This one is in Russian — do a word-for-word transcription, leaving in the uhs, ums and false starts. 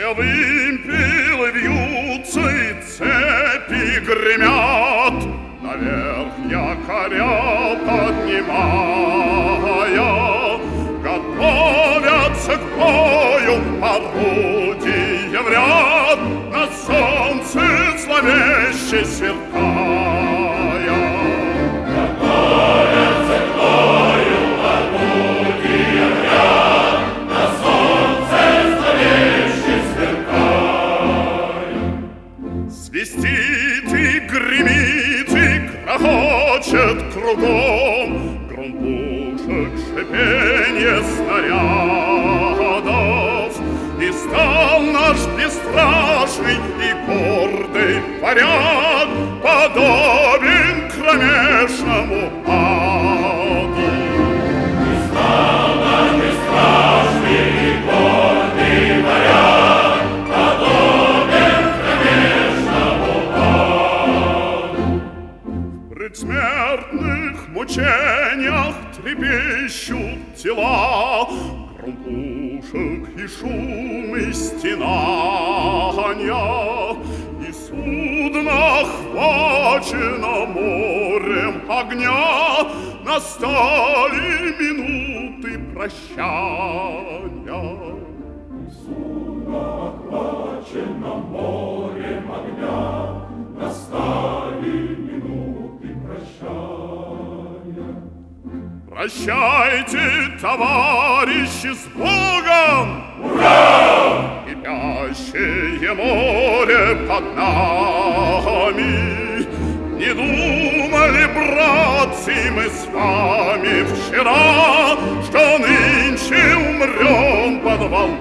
Все вымпелы вьются и цепи гремят, наверх якоря поднимая, готовятся к бою орудия в ряд, на солнце зловеще сверкая. Готовятся к бою орудия в ряд, на солнце зловеще сверкая. Свистит и гремит и грохочет кругом гром пушек, шипенье снарядов. И стал наш бесстрашный и гордый поряд подобен кромешному аду. И стал наш бесстрашный и гордый поряд подобен кромешному аду. В предсмертных мучениях трепещут тела, гром пушек и шум и стенанья, и судно охвачено морем огня, настали минуты прощания. Судно охвачено морем огня, настали минуты прощания. Прощайте, товарищи, с Богом! Ура! Кипящее море под нами. Не думали, братцы, мы с вами вчера, что нынче умрем под волнами.